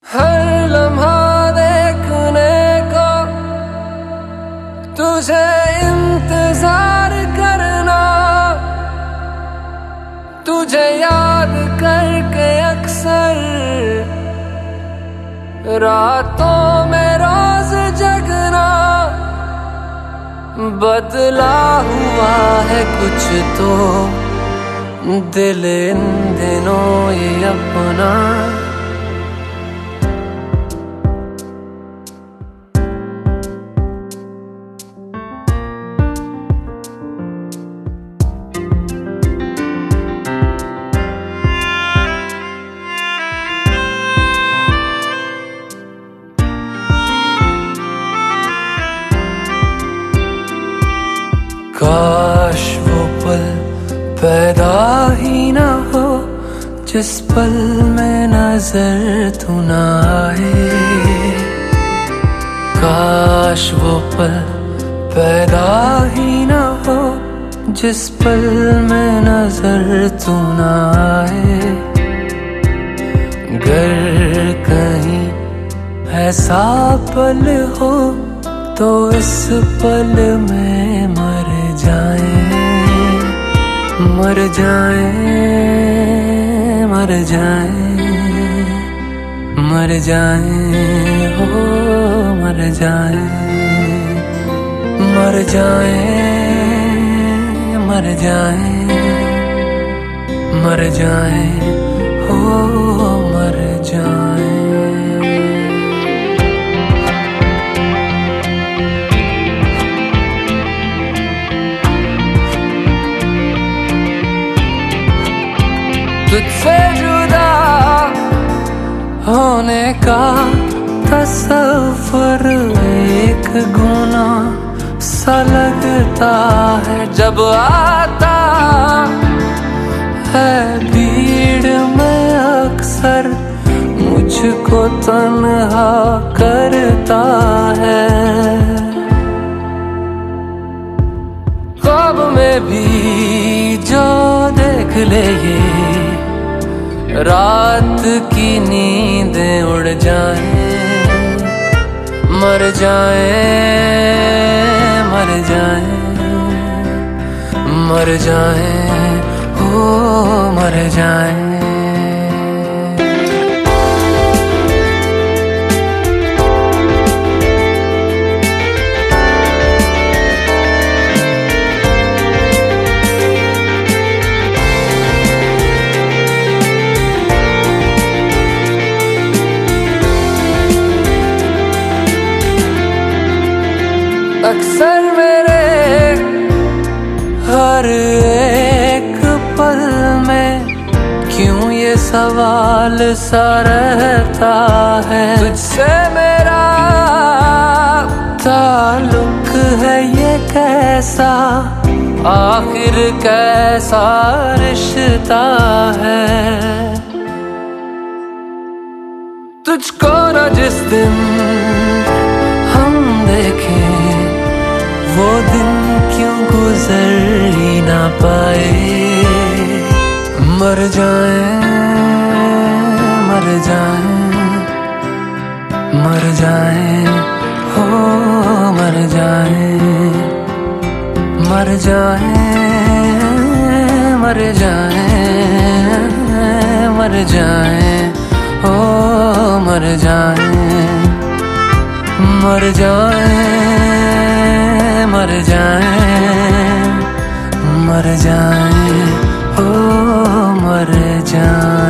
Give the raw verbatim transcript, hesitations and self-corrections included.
हर लम्हा देखने को तुझे इंतजार करना, तुझे याद करके अक्सर रातों में रोज जगना। बदला हुआ है कुछ तो दिल इन दिनों ये अपना। काश वो पल पैदा ही ना हो जिस पल में नजर तू ना आए। काश वो पल पैदा ही ना हो जिस पल में नजर तू ना आए। गर कहीं ऐसा पल हो तो इस पल में मर जाए, मर जाए, मर जाए, मर जाए, हो मर जाए, मर जाए, मर जाए, मर जाए, हो मर जाए। तुझसे जुदा होने का तसव्वुर एक गुनाह सा लगता है जब आता है भीड़ में अक्सर मुझको तन्हा करता है। ख्वाब में भी जो देख ले ये रात की नींदें उड़ जाए, मर जाए, मर जाए, मर जाए, हो मर जाए। अक्सर मेरे हर एक पल में क्यों ये सवाल सा रहता है। तुझसे मेरा ताल्लुक है ये कैसा, आखिर कैसा रिश्ता है। तुझको न जिस दिन हम देखें वो दिन क्यों गुजर ही ना पाए। मर जाए, मर जाए, मर जाए, हो मर जाए, मर जाए, मर जाए, मर जाए, हो मर जाए, मर जाए, मर जाए, मर जाए, हो मर जाए।